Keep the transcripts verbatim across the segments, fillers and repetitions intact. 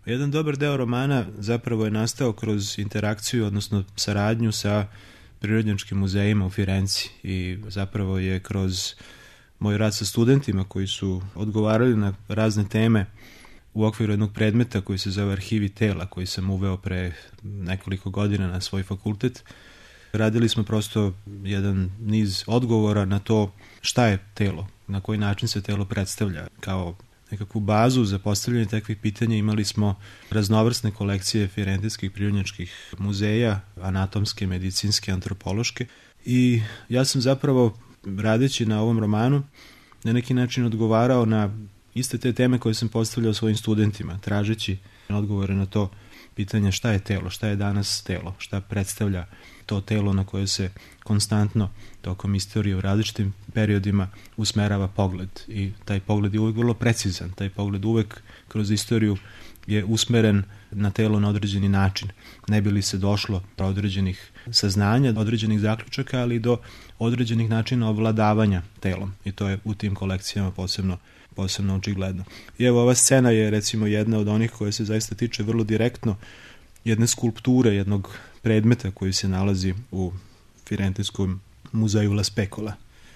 Jedan dobar deo romana zapravo je nastao kroz interakciju, odnosno saradnju sa prirodnjačkim muzejima u Firenci i zapravo je kroz moj rad sa studentima koji su odgovarali na razne teme u okviru jednog predmeta koji se zove Arhivi tela, koji sam uveo pre nekoliko godina na svoj fakultet. Radili smo prosto jedan niz odgovora na to šta je telo, na koji način se telo predstavlja. Kao nekakvu bazu za postavljanje takvih pitanja imali smo raznovrsne kolekcije firentinskih prirodnjačkih muzeja, anatomske, medicinske, antropološke i ja sam zapravo radeći na ovom romanu na neki način odgovarao na iste te teme koje sam postavljao svojim studentima, tražeći odgovore na to pitanje šta je telo, šta je danas telo, šta predstavlja to telo na koje se konstantno tokom istorije u različitim periodima usmerava pogled i taj pogled je uvek vrlo precizan, taj pogled uvek kroz istoriju je usmeren na telo na određeni način. Ne bi li se došlo do određenih saznanja, određenih zaključaka, ali do određenih načina ovladavanja telom i to je u tim kolekcijama posebno posebno očigledno. I evo ova scena je recimo jedna od onih koje se zaista tiče vrlo direktno jedne skulpture, jednog predmeta koji se nalazi u Firentinskom muzeju La Specola.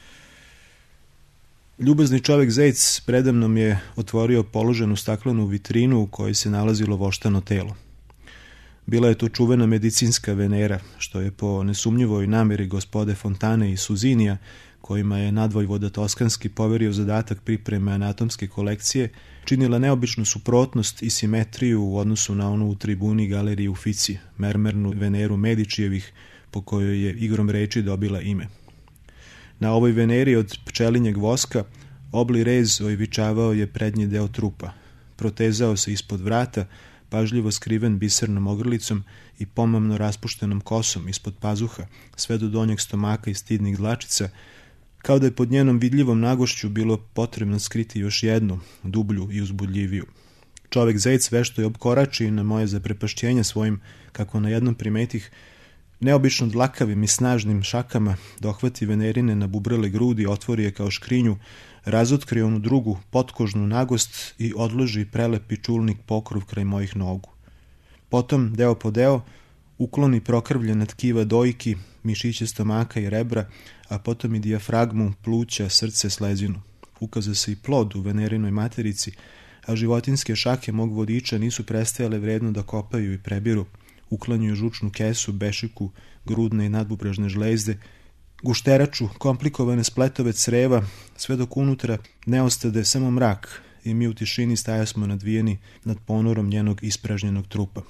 Ljubazni čovek Zec predamnom je otvorio položenu staklenu vitrinu u kojoj se nalazilo voštano telo. Bila je to čuvena medicinska Venera, što je po nesumnjivoj nameri gospode Fontane i Suzinija, kojima je nadvojvoda Toskanski poverio zadatak pripreme anatomske kolekcije, činila neobičnu suprotnost i simetriju u odnosu na onu u tribuni galeriji Uffizi, mermernu Veneru Medičijevih, po kojoj je igrom reči dobila ime. Na ovoj Veneri od pčelinjeg voska obli rez oivičavao je prednji deo trupa, protezao se ispod vrata, pažljivo skriven bisernom ogrlicom i pomamno raspuštenom kosom ispod pazuha, sve do donjeg stomaka i stidnih dlačica, kao da je pod njenom vidljivom nagošću bilo potrebno skriti još jednu, dublju i uzbudljiviju. Čovek Zec vešto je obkorači na moje zaprepašćenje svojim, kako na jednom primetih, neobično dlakavim i snažnim šakama dohvati Venerine na bubrele grudi, otvori je kao škrinju, razotkri onu drugu potkožnu nagost i odloži prelepi čulnik pokrov kraj mojih nogu. Potom, deo po deo, ukloni prokrvljena tkiva dojki, mišiće stomaka i rebra, a potom i dijafragmu, pluća, srce, slezinu. Ukaza se i plod u Venerinoj materici, a životinske šake mog vodiča nisu prestajale vredno da kopaju i prebiru, uklanjuju žučnu kesu, bešiku, grudne i nadbubrežne žlezde, gušteraču, komplikovane spletove creva, sve dok unutra ne ostade samo mrak i mi u tišini stajasmo nadvijeni nad ponorom njenog ispražnjenog trupa.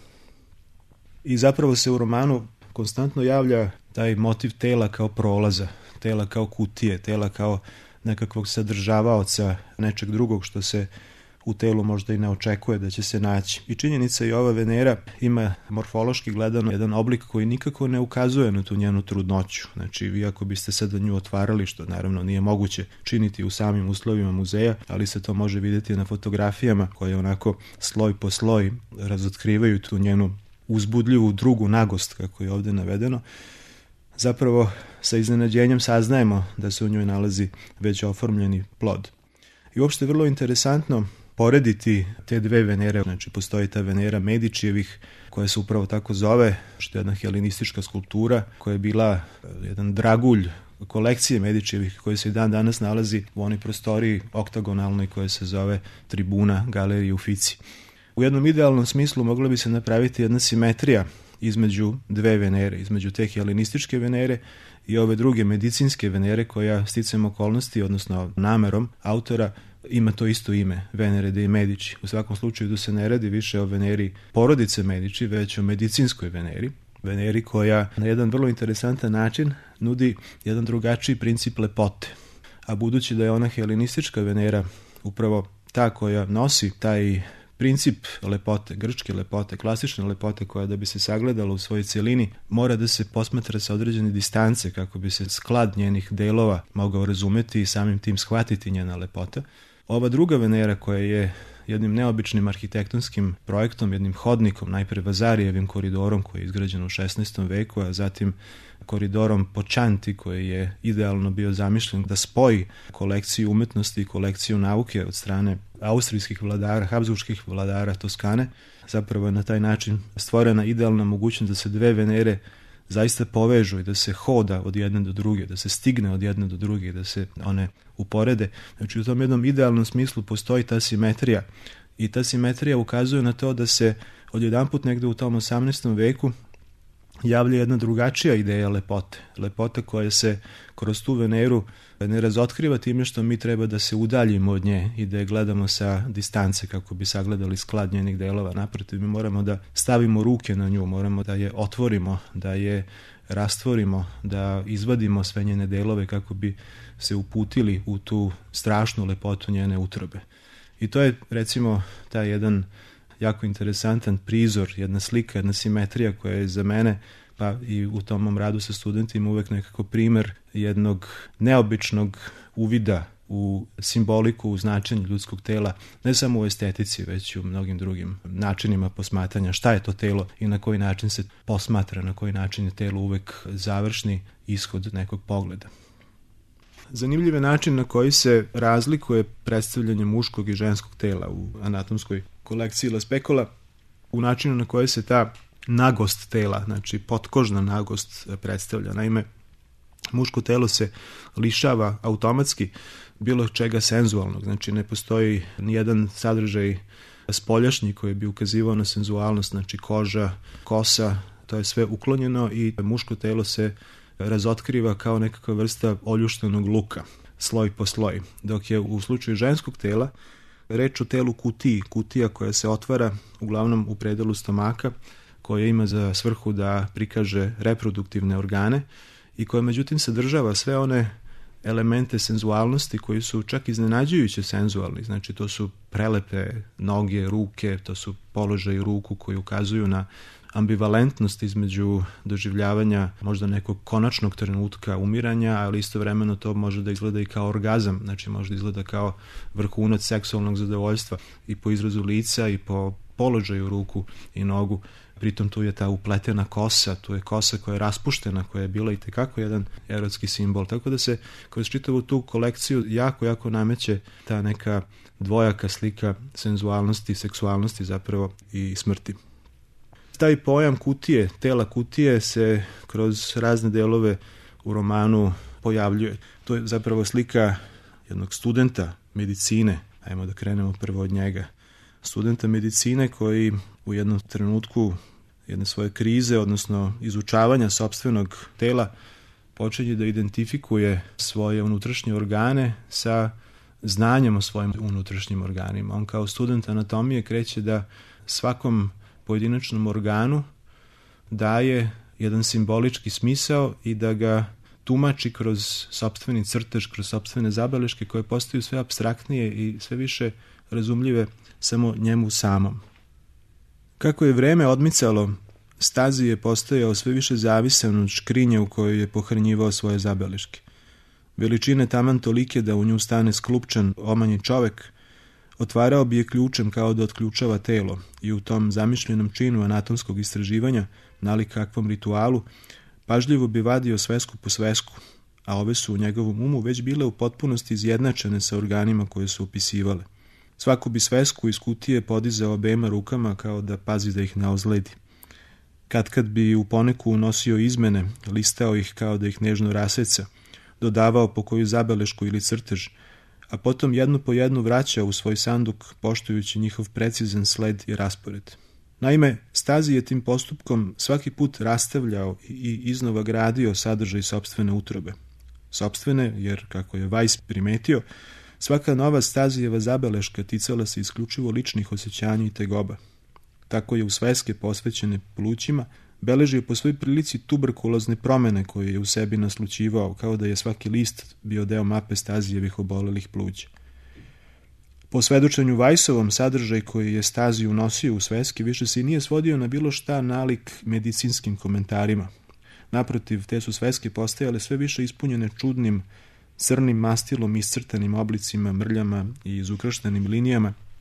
I zapravo se u romanu konstantno javlja taj motiv tela kao prolaza, tela kao kutije, tela kao nekakvog sadržavaoca nečeg drugog što se u telu možda i ne očekuje da će se naći. I činjenica i ova Venera ima morfološki gledano jedan oblik koji nikako ne ukazuje na tu njenu trudnoću. Znači, vi ako biste sada nju otvarali, što naravno nije moguće činiti u samim uslovima muzeja, ali se to može vidjeti na fotografijama koje onako sloj po sloj razotkrivaju tu njenu uzbudljivu drugu nagost, kako je ovdje navedeno. Zapravo, sa iznenađenjem saznajemo da se u njoj nalazi već oformljeni plod. I uopšte vrlo interesantno porediti te dve Venere. Znači, postoji ta Venera Medičijevih, koja se upravo tako zove, što je jedna helenistička skulptura, koja je bila jedan dragulj kolekcije Medičijevih, koji se i dan danas nalazi u onoj prostoriji oktagonalnoj koja se zove tribuna galerije Uffizi. U jednom idealnom smislu mogla bi se napraviti jedna simetrija između dve Venere, između te helenističke Venere i ove druge medicinske Venere koja sticajem okolnosti, odnosno namerom autora, ima to isto ime, Venere dei Medici. U svakom slučaju da se ne radi više o Veneri porodice Medici, već o medicinskoj Veneri. Veneri koja na jedan vrlo interesantan način nudi jedan drugačiji princip lepote. A budući da je ona helenistička Venera upravo ta koja nosi taj princip lepote, grčke lepote, klasične lepote koja da bi se sagledala u svojoj celini mora da se posmatra sa određene distance kako bi se sklad njenih delova mogao razumeti i samim tim shvatiti njena lepota. Ova druga Venera koja je jednim neobičnim arhitektonskim projektom, jednim hodnikom, najpre Vazarijevim koridorom koji je izgrađen u šesnaestom veku, a zatim koridorom Počanti koji je idealno bio zamišljen da spoji kolekciju umetnosti i kolekciju nauke od strane austrijskih vladara, habsburških vladara Toskane. Zapravo je na taj način stvorena idealna mogućnost da se dve Venere zaista povežu i da se hoda od jedne do druge, da se stigne od jedne do druge, da se one uporede. Znači u tom jednom idealnom smislu postoji ta simetrija i ta simetrija ukazuje na to da se odjedanput negde u tom osamnaestom veku javlja jedna drugačija ideja lepote. Lepota koja se kroz tu Veneru ne razotkriva time što mi treba da se udaljimo od nje i da je gledamo sa distance kako bi sagledali sklad njenih delova. Naprotiv, mi moramo da stavimo ruke na nju, moramo da je otvorimo, da je rastvorimo, da izvadimo sve njene delove kako bi se uputili u tu strašnu lepotu njene utrobe. I to je, recimo, taj jedan jako interesantan prizor, jedna slika, jedna simetrija koja je za mene, pa i u tom mom radu sa studentima uvek nekako primer jednog neobičnog uvida u simboliku, u značenje ljudskog tela, ne samo u estetici, već i u mnogim drugim načinima posmatranja. Šta je to telo i na koji način se posmatra, na koji način je telo uvek završni ishod nekog pogleda. Zanimljiv je način na koji se razlikuje predstavljanje muškog i ženskog tela u anatomskoj kolekciji La Specola, u načinu na koji se ta nagost tela, znači potkožna nagost predstavlja. Naime, muško telo se lišava automatski bilo čega senzualnog, znači ne postoji nijedan sadržaj spoljašnji koji bi ukazivao na senzualnost, znači koža, kosa, to je sve uklonjeno i muško telo se razotkriva kao nekakva vrsta oljuštenog luka, sloj po sloj. Dok je u slučaju ženskog tela reč o telu kutiji, kutija koja se otvara uglavnom u predelu stomaka, koja ima za svrhu da prikaže reproduktivne organe i koja međutim sadržava sve one elemente senzualnosti koji su čak iznenađujuće senzualni. Znači to su prelepe noge, ruke, to su položaji ruku koji ukazuju na ambivalentnost između doživljavanja možda nekog konačnog trenutka umiranja, ali istovremeno to može da izgleda i kao orgazam, znači može da izgleda kao vrhunac seksualnog zadovoljstva i po izrazu lica i po položaju ruku i nogu. Pritom tu je ta upletena kosa, tu je kosa koja je raspuštena, koja je bila i tekako jedan erotski simbol. Tako da se kroz čitavu tu kolekciju jako, jako nameće ta neka dvojaka slika senzualnosti, seksualnosti zapravo i smrti. Taj pojam kutije, tela kutije se kroz razne delove u romanu pojavljuje. To je zapravo slika jednog studenta medicine, ajmo da krenemo prvo od njega. Studenta medicine koji u jednom trenutku jedne svoje krize, odnosno izučavanja sopstvenog tela, počinje da identifikuje svoje unutrašnje organe sa znanjem o svojim unutrašnjim organima. On kao student anatomije kreće da svakom pojedinačnom organu daje jedan simbolički smisao i da ga tumači kroz sopstveni crtež, kroz sopstvene zabeleške koje postaju sve apstraktnije i sve više razumljive samo njemu samom. Kako je vreme odmicalo, Stazi je postajao sve više zavisan od škrinje u kojoj je pohranjivao svoje zabeleške. Veličine taman tolike da u nju stane sklupčan omanji čovek, otvarao bi je ključem kao da otključava telo i u tom zamišljenom činu anatomskog istraživanja, nalik kakvom ritualu, pažljivo bi vadio svesku po svesku, a ove su u njegovom umu već bile u potpunosti izjednačene sa organima koje su opisivale. Svaku bi svesku iz kutije podizao obema rukama kao da pazi da ih ne ozledi. Kad kad bi u poneku unosio izmene, listao ih kao da ih nežno raseca, dodavao po koju zabelešku ili crtež, a potom jednu po jednu vraćao u svoj sanduk, poštujući njihov precizan sled i raspored. Naime, Stazi je tim postupkom svaki put rastavljao i iznova gradio sadržaj sopstvene utrobe. Sopstvene, jer, kako je Weiss primetio, svaka nova Stazijeva zabeleška ticala se isključivo ličnih osjećanja i tegoba. Tako je u sveske posvećene plućima beležio po svoj prilici tuberkulozne promene koje je u sebi naslućivao, kao da je svaki list bio deo mape Stazijevih obolelih pluća. Po svedočenju Weissovom, sadržaj koji je Stazi unosio u sveske više se i nije svodio na bilo šta nalik medicinskim komentarima. Naprotiv, te su sveske postajale sve više ispunjene čudnim, crnim mastilom iscrtanim oblicima, mrljama i izukrštenim linijama,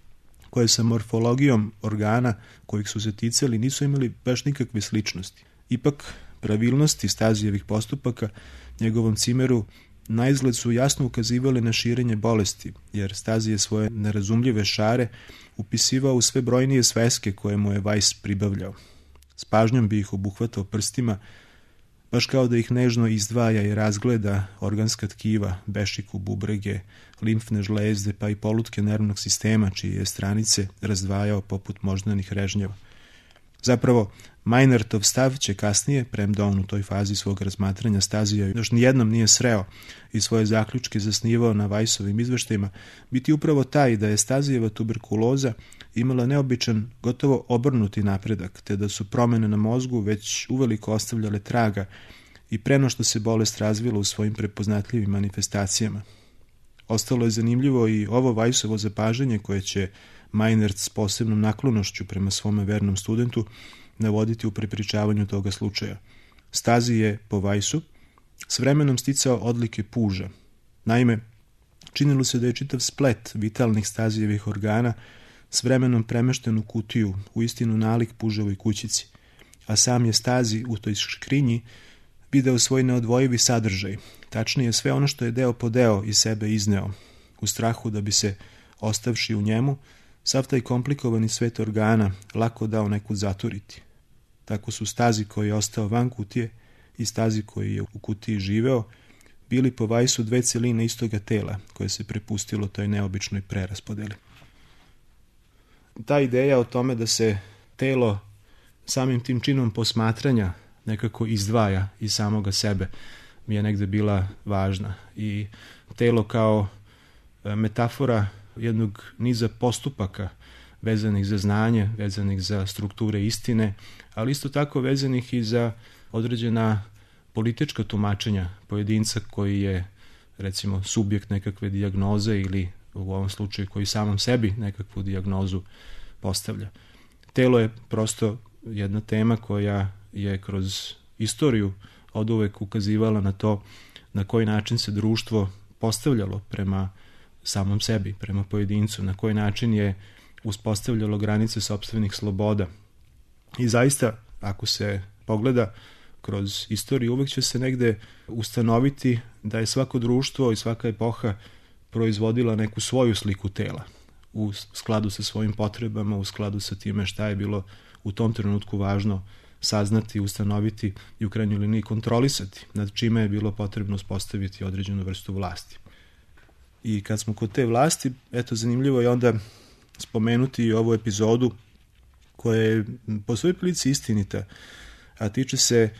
koje sa morfologijom organa kojih su se ticali nisu imali baš nikakve sličnosti. Ipak, pravilnosti Stazijevih postupaka njegovom cimeru naizgled su jasno ukazivali na širenje bolesti, jer Stazije svoje nerazumljive šare upisivao u sve brojnije sveske koje mu je Weiss pribavljao. S pažnjom bi ih obuhvatao prstima, baš kao da ih nežno izdvaja i razgleda organska tkiva, bešiku, bubrege, limfne žlezde pa i polutke nervnog sistema, čije je stranice razdvajao poput moždanih režnjeva. Zapravo, Meinertov stav će kasnije, premda on u toj fazi svog razmatranja Stazija još nijednom nije sreo i svoje zaključke zasnivao na Weissovim izveštajima, biti upravo taj da je Stazijeva tuberkuloza imala neobičan, gotovo obrnuti napredak, te da su promene na mozgu već uveliko ostavljale traga i pre no što se bolest razvila u svojim prepoznatljivim manifestacijama. Ostalo je zanimljivo i ovo Weissovo zapažanje koje će Meinert s posebnom naklonošću prema svome vernom studentu navoditi u prepričavanju toga slučaja. Stazij je, po Weissu, s vremenom sticao odlike puža. Naime, činilo se da je čitav splet vitalnih Stazijevih organa s vremenom premešten u kutiju, u istinu nalik puževoj kućici, a sam je Stazij u toj škrinji video svoj neodvojivi sadržaj, tačnije sve ono što je deo po deo iz sebe izneo, u strahu da bi se, ostavši u njemu, sav taj komplikovani svet organa lako dao nekud zaturiti. Tako su Stazij koji je ostao van kutije i Stazij koji je u kutiji živeo bili po Weissu dve celine istoga tela koje se prepustilo toj neobičnoj preraspodeli. Ta ideja o tome da se telo samim tim činom posmatranja nekako izdvaja iz samoga sebe mi je negde bila važna i telo kao metafora jednog niza postupaka vezanih za znanje, vezanih za strukture istine, ali isto tako vezanih i za određena politička tumačenja pojedinca koji je, recimo, subjekt nekakve dijagnoze ili u ovom slučaju koji samom sebi nekakvu dijagnozu postavlja. Telo je prosto jedna tema koja je kroz istoriju oduvek ukazivala na to na koji način se društvo postavljalo prema samom sebi, prema pojedincu, na koji način je uspostavljalo granice sopstvenih sloboda. I zaista, ako se pogleda kroz istoriju, uvek će se negde ustanoviti da je svako društvo i svaka epoha proizvodila neku svoju sliku tela u skladu sa svojim potrebama, u skladu sa time šta je bilo u tom trenutku važno saznati, ustanoviti i u krajnjoj liniji kontrolisati, nad čime je bilo potrebno uspostaviti određenu vrstu vlasti. I kad smo kod te vlasti, eto, zanimljivo je onda spomenuti i ovu epizodu koja je po svojoj prilici istinita, a tiče se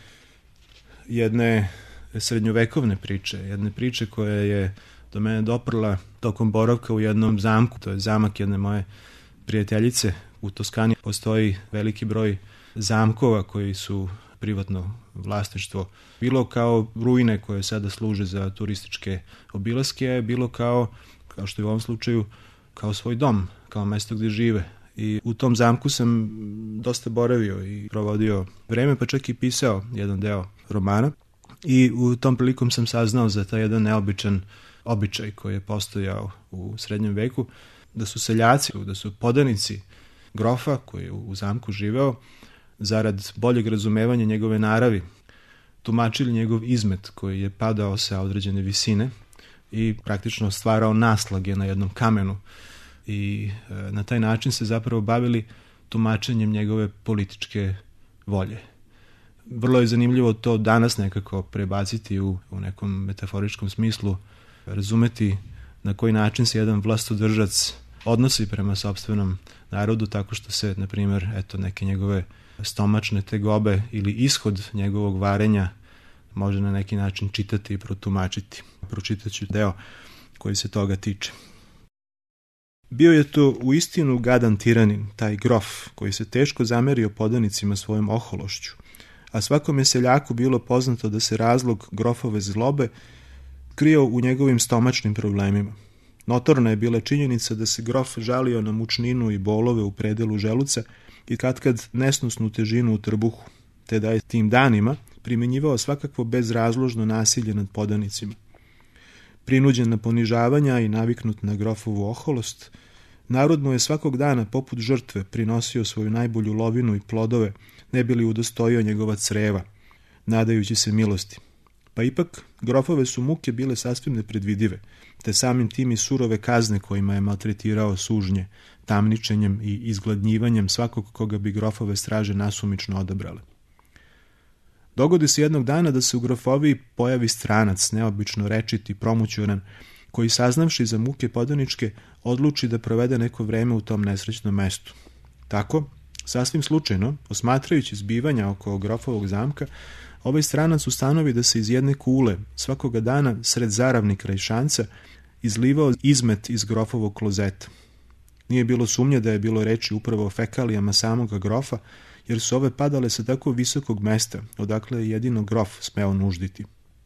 jedne srednjovekovne priče, jedne priče koja je do mene doprla tokom boravka u jednom zamku, to je zamak jedne moje prijateljice u Toskani. Postoji veliki broj zamkova koji su privatno vlasništvo, bilo kao ruine koje sada služe za turističke obilaske, bilo kao, kao što je u ovom slučaju, kao svoj dom, kao mesto gdje žive. I u tom zamku sam dosta boravio i provodio vreme, pa čak i pisao jedan deo romana. I u tom prilikom sam saznao za taj jedan neobičan običaj koji je postojao u srednjem veku, da su seljaci, da su podanici grofa koji je u zamku živeo, zarad boljeg razumevanja njegove naravi, tumačili njegov izmet koji je padao sa određene visine i praktično stvarao naslage na jednom kamenu i e, na taj način se zapravo bavili tumačenjem njegove političke volje. Vrlo je zanimljivo to danas nekako prebaciti u, u nekom metaforičkom smislu, razumeti na koji način se jedan vlastodržac odnosi prema sopstvenom narodu, tako što se, na primjer, eto, neke njegove stomačne tegobe ili ishod njegovog varenja može na neki način čitati i protumačiti. Pročitat ću deo koji se toga tiče. Bio je to u istinu gadan tiranin, taj grof, koji se teško zamerio podanicima svojom ohološću, a svakom je seljaku bilo poznato da se razlog grofove zlobe krio u njegovim stomačnim problemima. Notorna je bila činjenica da se grof žalio na mučninu i bolove u predelu želuca i katkad nesnosnu težinu u trbuhu, te da je tim danima primjenjivao svakakvo bezrazložno nasilje nad podanicima. Prinuđen na ponižavanja i naviknut na grofovu oholost, Narod mu je svakog dana poput žrtve prinosio svoju najbolju lovinu i plodove, ne bi li udostojio njegova creva, nadajući se milosti. Pa ipak, grofove su muke bile sasvim nepredvidive, te samim tim i surove kazne kojima je maltretirao sužnje, tamničenjem i izgladnjivanjem svakog koga bi grofove straže nasumično odabrale. Dogodi se jednog dana da se u grofoviji pojavi stranac, neobično rečit i promućuran, koji saznavši za muke podaničke, odluči da provede neko vreme u tom nesrećnom mestu. Tako, sasvim slučajno, osmatrajući zbivanja oko grofovog zamka, ovaj stranac ustanovi da se iz jedne kule svakoga dana sred zaravnika kraj šanca izlivao izmet iz grofovog klozeta. Nije bilo sumnje da je bilo reči upravo o fekalijama samoga grofa, jer su ove padale sa tako visokog mesta, odakle je jedino grof smeo nužditi.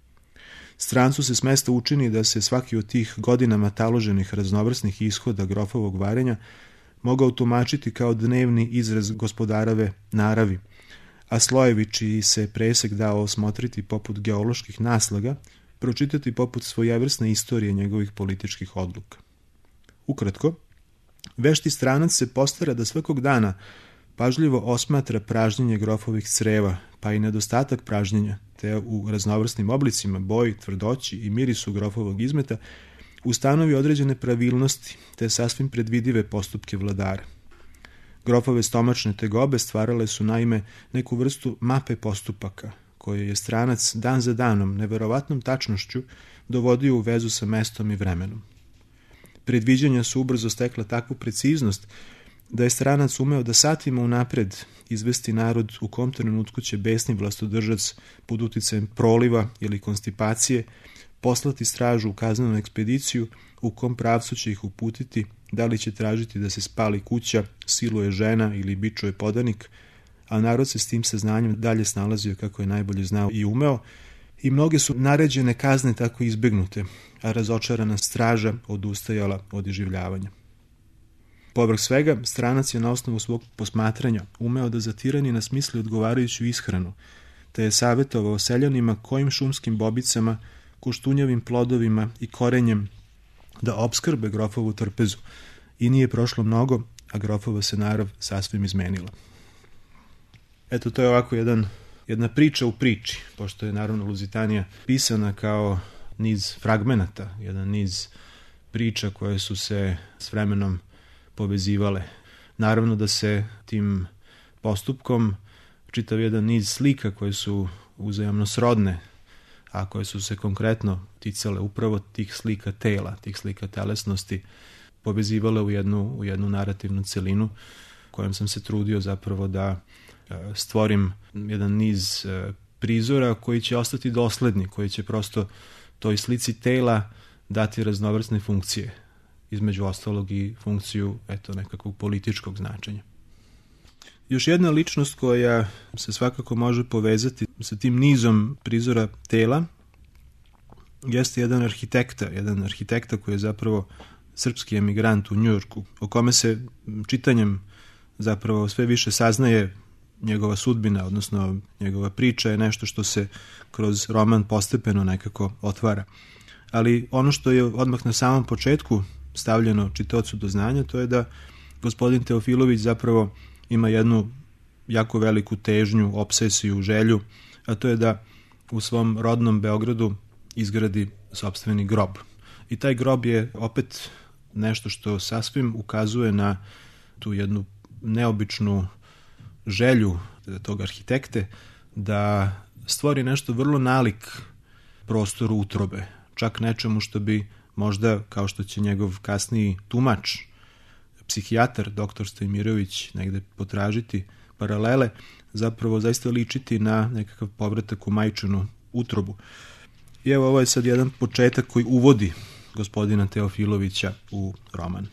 Strancu se s mesta učini da se svaki od tih godinama taloženih raznovrsnih ishoda grofovog varenja mogao tumačiti kao dnevni izraz gospodarove naravi, a slojevi čiji se presek dao osmotriti poput geoloških naslaga, pročitati poput svojevrsne istorije njegovih političkih odluka. Ukratko, vešti stranac se postara da svakog dana pažljivo osmatra pražnjenje grofovih creva, pa i nedostatak pražnjenja, te u raznovrsnim oblicima, boji, tvrdoći i mirisu grofovog izmeta ustanovi određene pravilnosti, te sasvim predvidive postupke vladara. Grofove stomačne tegobe stvarale su naime neku vrstu mape postupaka, koje je stranac dan za danom, neverovatnom tačnošću, dovodio u vezu sa mestom i vremenom. Predviđanja su ubrzo stekla takvu preciznost da je stranac umeo da satima unapred izvesti narod u kom trenutku će besni vlastodržac pod uticajem proliva ili konstipacije poslati stražu u kaznenu ekspediciju, u kom pravcu će ih uputiti, da li će tražiti da se spali kuća, siluje žena ili bičuje podanik, a narod se s tim saznanjem dalje snalazio kako je najbolje znao i umeo, i mnoge su naređene kazne tako izbegnute, a razočarana straža odustajala od iživljavanja. Povrh svega, stranac je na osnovu svog posmatranja umeo da za tiranina smisli odgovarajuću ishranu, te je savjetovao seljanima kojim šumskim bobicama, kuštunjavim plodovima i korenjem da opskrbe grofovu trpezu, i nije prošlo mnogo, a grofova se narav sasvim izmenila. Eto, to je ovako jedan, jedna priča u priči, pošto je naravno Luzitanija pisana kao niz fragmenata, jedan niz priča koje su se s vremenom povezivale. Naravno da se tim postupkom čitav jedan niz slika koje su uzajamno srodne, a koje su se konkretno ticale upravo tih slika tela, tih slika telesnosti, povezivale u jednu, u jednu narativnu celinu kojom sam se trudio zapravo da stvorim jedan niz prizora koji će ostati dosledni, koji će prosto toj slici tela dati raznovrsne funkcije, između ostalog i funkciju eto, nekakvog političkog značenja. Još jedna ličnost koja se svakako može povezati sa tim nizom prizora tela jeste jedan arhitekta, jedan arhitekta koji je zapravo srpski emigrant u Njujorku, o kome se čitanjem zapravo sve više saznaje njegova sudbina, odnosno njegova priča je nešto što se kroz roman postepeno nekako otvara. Ali ono što je odmah na samom početku stavljeno čitaocu do znanja, to je da gospodin Teofilović zapravo ima jednu jako veliku težnju, obsesiju, želju, a to je da u svom rodnom Beogradu izgradi sopstveni grob. I taj grob je opet nešto što sasvim ukazuje na tu jednu neobičnu želju tog arhitekte da stvori nešto vrlo nalik prostoru utrobe, čak nečemu što bi možda, kao što će njegov kasniji tumač, psihijatar, doktor Stojmirović, negde potražiti paralele, zapravo zaista ličiti na nekakav povratak u majčinu utrobu. I evo, ovo je sad jedan početak koji uvodi gospodina Teofilovića u roman.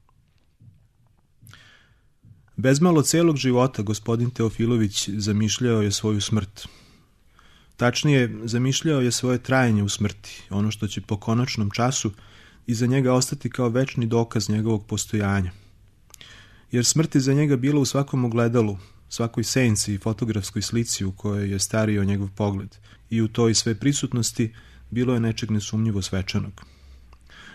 Bezmalo celog života gospodin Teofilović zamišljao je svoju smrt. Tačnije, zamišljao je svoje trajanje u smrti, ono što će po konačnom času iza njega ostati kao večni dokaz njegovog postojanja. Jer smrt je za njega bila u svakom ogledalu, svakoj senci i fotografskoj slici u kojoj je stario njegov pogled, i u toj sve prisutnosti bilo je nečeg nesumnjivo svečanog.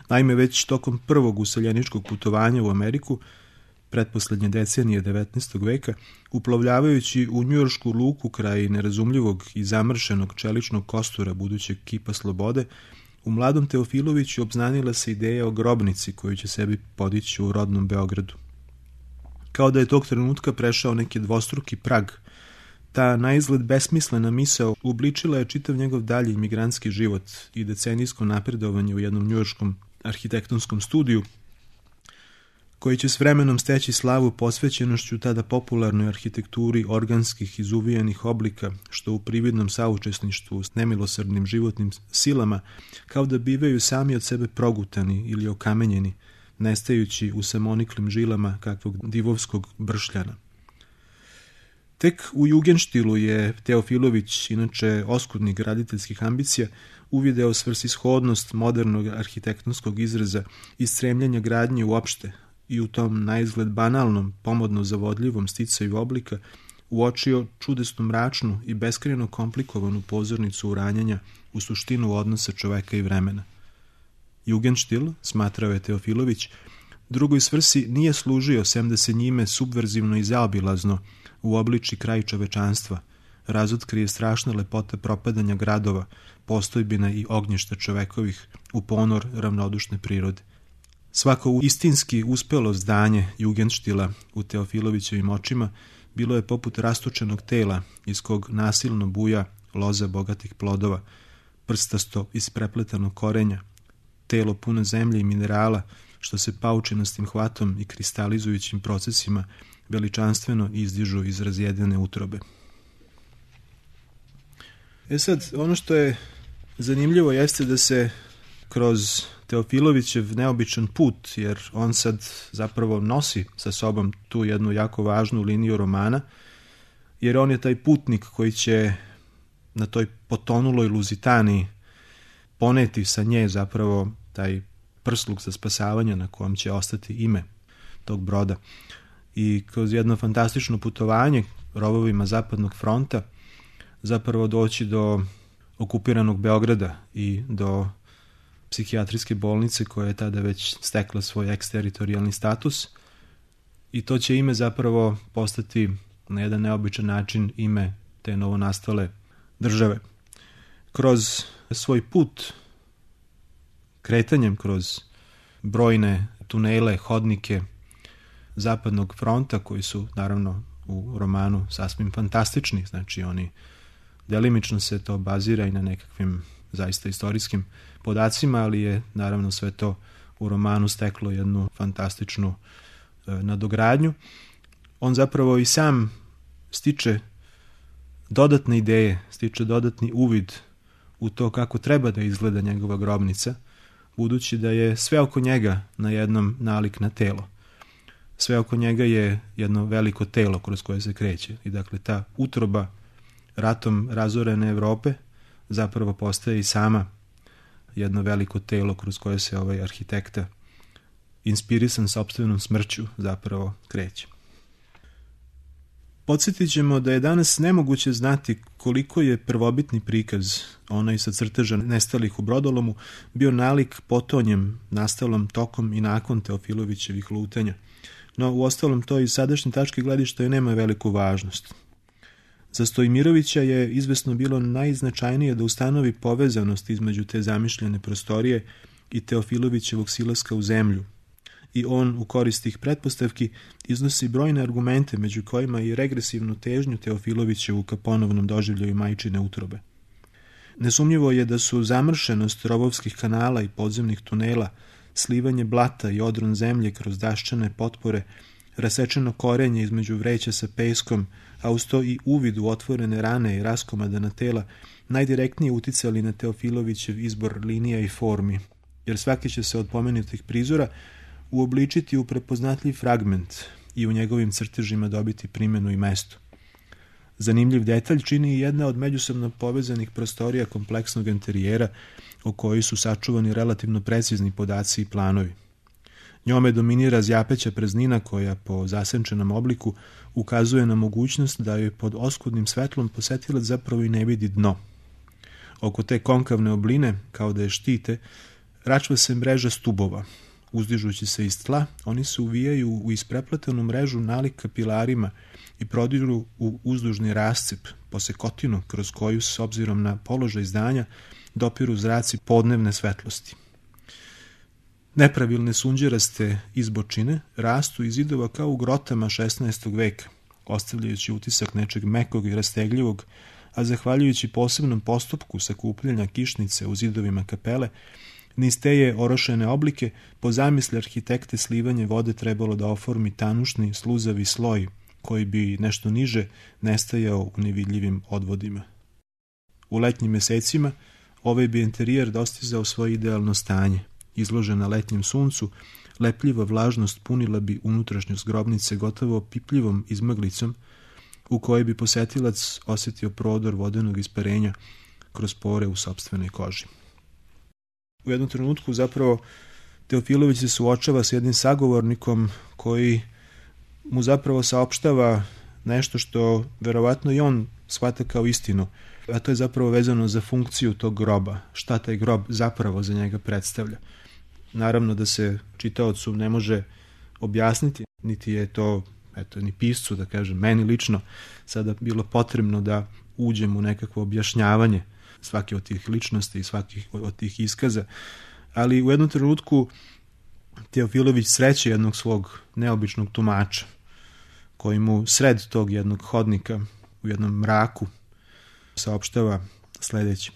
Naime, već tokom prvog useljeničkog putovanja u Ameriku, pretposlednje decenije devetnaestog veka, uplovljavajući u njujoršku luku kraj nerazumljivog i zamršenog čeličnog kostura budućeg kipa slobode, u mladom Teofiloviću obznanila se ideja o grobnici koju će sebi podići u rodnom Beogradu. Kao da je tog trenutka prešao neki dvostruki prag, ta naizgled besmislena misao uobličila je čitav njegov dalji imigrantski život i decenijsko napredovanje u jednom njujorškom arhitektonskom studiju, koji će s vremenom steći slavu posvećenošću tada popularnoj arhitekturi organskih izuvijenih oblika, što u prividnom saučesništvu s nemilosrdnim životnim silama, kao da bivaju sami od sebe progutani ili okamenjeni, nestajući u samoniklim žilama kakvog divovskog bršljana. Tek u Jugendstilu je Teofilović, inače oskudnih graditeljskih ambicija, uvideo svrsishodnost modernog arhitektonskog izraza i stremljenja gradnje uopšte, i u tom naizgled banalnom, pomodno zavodljivom sticaju oblika uočio čudesnu mračnu i beskrajno komplikovanu pozornicu uranjanja u suštinu odnosa čoveka i vremena. Jugendstil, smatrao je Teofilović, drugoj svrsi nije služio sem da se njime subverzivno i zaobilazno uobliči kraj čovečanstva, razotkrije strašna lepota propadanja gradova, postojbina i ognješta čovekovih u ponor ravnodušne prirode. Svako istinski uspelo zdanje Jugendstila u Teofilovićevim očima bilo je poput rastočenog tela iz kog nasilno buja loza bogatih plodova, prstasto isprepletanog korenja, telo puno zemlje i minerala što se paučinastim hvatom i kristalizujućim procesima veličanstveno izdižu iz razjedene utrobe. E sad, ono što je zanimljivo jeste da se kroz Teofilovićev neobičan put, jer on sad zapravo nosi sa sobom tu jednu jako važnu liniju romana, jer on je taj putnik koji će na toj potonuloj Luzitaniji poneti sa nje zapravo taj prsluk za spasavanje na kojem će ostati ime tog broda. I kroz jedno fantastično putovanje rovovima Zapadnog fronta zapravo doći do okupiranog Beograda i do psihijatrijske bolnice koja je tada već stekla svoj eksteritorijalni status, i to će ime zapravo postati na jedan neobičan način ime te novonastale države. Kroz svoj put, kretanjem kroz brojne tunele, hodnike Zapadnog fronta, koji su naravno u romanu sasvim fantastični, znači oni delimično se to bazira i na nekakvim zaista istorijskim podacima, ali je naravno sve to u romanu steklo jednu fantastičnu e, nadogradnju. On zapravo i sam stiče dodatne ideje, stiče dodatni uvid u to kako treba da izgleda njegova grobnica, budući da je sve oko njega na jednom nalik na telo. Sve oko njega je jedno veliko telo kroz koje se kreće. I dakle, ta utroba ratom razorene Evrope zapravo postaje i sama jedno veliko telo kroz koje se ovaj arhitekta, inspirisan sopstvenom smrću, zapravo kreće. Podsjetit ćemo da je danas nemoguće znati koliko je prvobitni prikaz, onaj sa crteža nestalih u brodolomu, bio nalik potonjem nastalom tokom i nakon Teofilovićevih lutanja. No, uostalom, to iz sadašnje tačke gledišta je nema veliku važnost. Za Stojmirovića je izvesno bilo najznačajnije da ustanovi povezanost između te zamišljene prostorije i Teofilovićevog silaska u zemlju. I on, u korist tih pretpostavki, iznosi brojne argumente, među kojima i regresivnu težnju Teofilovićevu ka ponovnom doživljaju majčine utrobe. Nesumnjivo je da su zamršenost rovovskih kanala i podzemnih tunela, slivanje blata i odron zemlje kroz daščane potpore, rasečeno korenje između vreća sa peskom, a uz to i uvid u otvorene rane i raskomadana tela, najdirektnije uticali na Teofilovićev izbor linija i formi, jer svaki će se od pomenutih prizora uobličiti u prepoznatljiv fragment i u njegovim crtežima dobiti primjenu i mesto. Zanimljiv detalj čini i jedna od međusobno povezanih prostorija kompleksnog interijera, o kojoj su sačuvani relativno precizni podaci i planovi. Njome dominira zjapeća praznina koja po zasenčenom obliku ukazuje na mogućnost da joj pod oskudnim svetlom posetilac zapravo i ne vidi dno. Oko te konkavne obline, kao da je štite, račva se mreža stubova. Uzdižući se iz tla, oni se uvijaju u isprepletenu mrežu nalik kapilarima i prodiru u uzdužni rascep, posekotinu kroz koju, s obzirom na položaj zdanja, dopiru zraci podnevne svetlosti. Nepravilne sunđeraste izbočine rastu iz zidova kao u grotama šesnaestog veka, ostavljajući utisak nečeg mekog i rastegljivog, a zahvaljujući posebnom postupku sakupljanja kišnice u zidovima kapele, niz te je orošene oblike, po zamisli arhitekte slivanje vode trebalo da oformi tanušni, sluzavi sloj, koji bi nešto niže nestajao u nevidljivim odvodima. U letnjim mesecima ovaj bi interijer dostizao svoje idealno stanje. Izložena letnjem suncu, lepljiva vlažnost punila bi unutrašnjost grobnice gotovo pipljivom izmaglicom, u kojoj bi posetilac osjetio prodor vodenog isparenja kroz pore u sopstvenoj koži. U jednom trenutku zapravo Teofilović se suočava s jednim sagovornikom koji mu zapravo saopštava nešto što verovatno i on shvata kao istinu, a to je zapravo vezano za funkciju tog groba, šta taj grob zapravo za njega predstavlja. Naravno da se čitaocu ne može objasniti, niti je to, eto, ni piscu, da kažem, meni lično sada bilo potrebno da uđem u nekakvo objašnjavanje svake od tih ličnosti i svakih od tih iskaza, ali u jednom trenutku Teofilović sreće jednog svog neobičnog tumača, koji mu sred tog jednog hodnika u jednom mraku saopštava sledeće.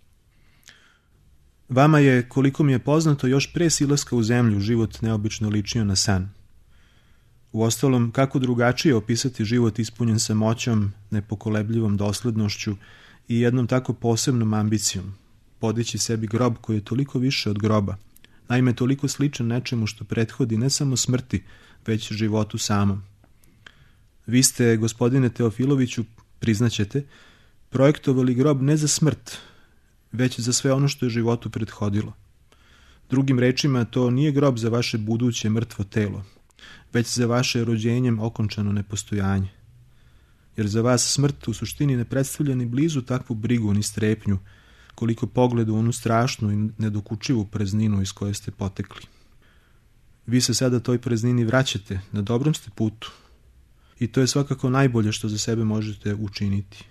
Vama je, koliko mi je poznato, još pre silaska u zemlju život neobično ličio na san. Uostalom, kako drugačije opisati život ispunjen samoćom, nepokolebljivom doslednošću i jednom tako posebnom ambicijom, podići sebi grob koji je toliko više od groba, naime toliko sličan nečemu što prethodi ne samo smrti, već životu samom. Vi ste, gospodine Teofiloviću, priznaćete, projektovali grob ne za smrt, već za sve ono što je životu prethodilo. Drugim rečima, to nije grob za vaše buduće mrtvo telo, već za vaše rođenjem okončano nepostojanje. Jer za vas smrt u suštini ne predstavlja ni blizu takvu brigu ni strepnju, koliko pogled u onu strašnu i nedokučivu prazninu iz koje ste potekli. Vi se sada toj praznini vraćate, na dobrom ste putu, i to je svakako najbolje što za sebe možete učiniti.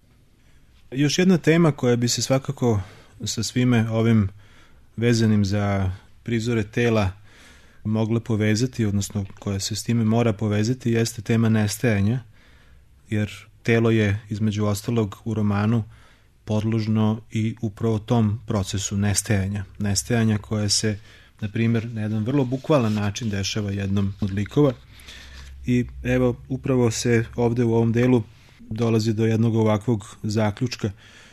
Još jedna tema koja bi se svakako sa svime ovim vezanim za prizore tela mogla povezati, odnosno koja se s time mora povezati, jeste tema nestajanja, jer telo je, između ostalog, u romanu podložno i upravo tom procesu nestajanja. Nestajanja koje se, na primjer, na jedan vrlo bukvalan način dešava jednom od likova. I evo, upravo se ovde u ovom delu dolazi do jednog ovakvog zaključka.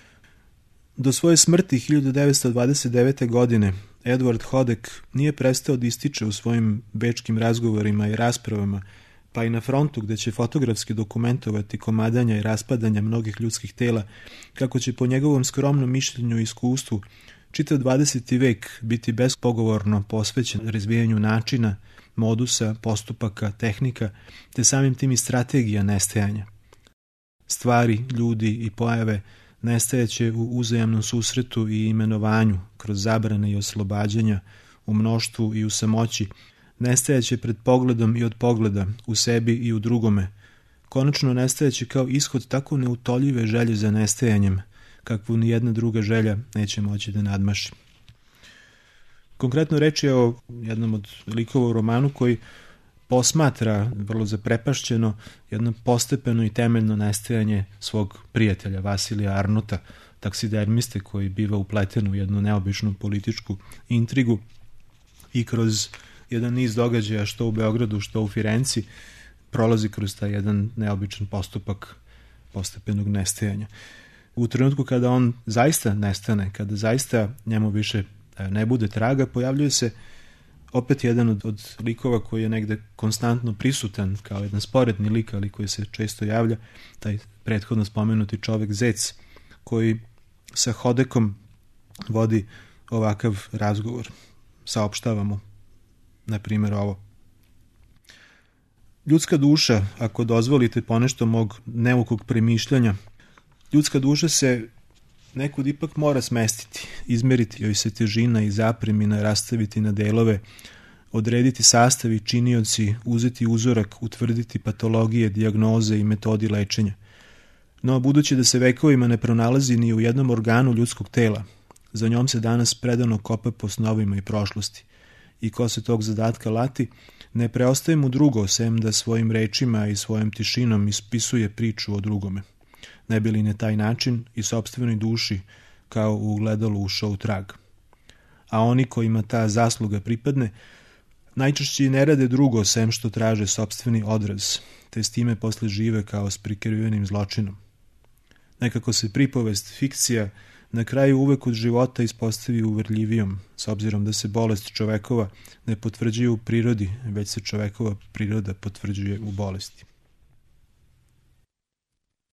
Do svoje smrti hiljadu devetsto dvadeset devete. godine Edward Hodek nije prestao da ističe u svojim bečkim razgovorima i raspravama, pa i na frontu gde će fotografski dokumentovati komadanja i raspadanja mnogih ljudskih tela, kako će po njegovom skromnom mišljenju i iskustvu čitav dvadeseti vek biti bespogovorno posvećen razvijanju načina, modusa, postupaka, tehnika, te samim tim i strategija nestajanja. Stvari, ljudi i pojave nestajeće u uzajamnom susretu i imenovanju, kroz zabrane i oslobađanja, u mnoštvu i u samoći, nestajeće pred pogledom i od pogleda, u sebi i u drugome, konačno nestajeće kao ishod tako neutoljive želje za nestajanjem, kakvu ni jedna druga želja neće moći da nadmaši. Konkretno reč je o jednom od likova u romanu koji posmatra vrlo zaprepašćeno jedno postepeno i temeljno nestajanje svog prijatelja Vasilija Arnota, taksidermiste koji biva upleten u jednu neobičnu političku intrigu i kroz jedan niz događaja što u Beogradu, što u Firenci prolazi kroz taj jedan neobičan postupak postepenog nestajanja. U trenutku kada on zaista nestane, kada zaista njemu više ne bude traga, pojavljuje se opet jedan od, od likova koji je negde konstantno prisutan kao jedan sporedni lik, ali koji se često javlja, taj prethodno spomenuti čovek Zec, koji sa Hodekom vodi ovakav razgovor. Saopštava mu, na primjer, ovo. Ljudska duša, ako dozvolite ponešto mog neukog premišljanja, ljudska duša se nekud ipak mora smestiti, izmeriti joj se težina i zapremina, rastaviti na delove, odrediti sastav i činioci, uzeti uzorak, utvrditi patologije, dijagnoze i metodi lečenja. No, budući da se vekovima ne pronalazi ni u jednom organu ljudskog tela, za njom se danas predano kopa po snovima i prošlosti. I ko se tog zadatka lati, ne preostaje mu drugo, sem da svojim rečima i svojom tišinom ispisuje priču o drugome. Ne bi li na taj način i sopstvenoj duši kao u gledalu ušao u trag. A oni kojima ta zasluga pripadne, najčešće i ne rade drugo sem što traže sopstveni odraz, te s time posle žive kao s prikrivenim zločinom. Nekako se pripovest, fikcija, na kraju uvek od života ispostavi uverljivijom, s obzirom da se bolest čovekova ne potvrđuje u prirodi, već se čovekova priroda potvrđuje u bolesti.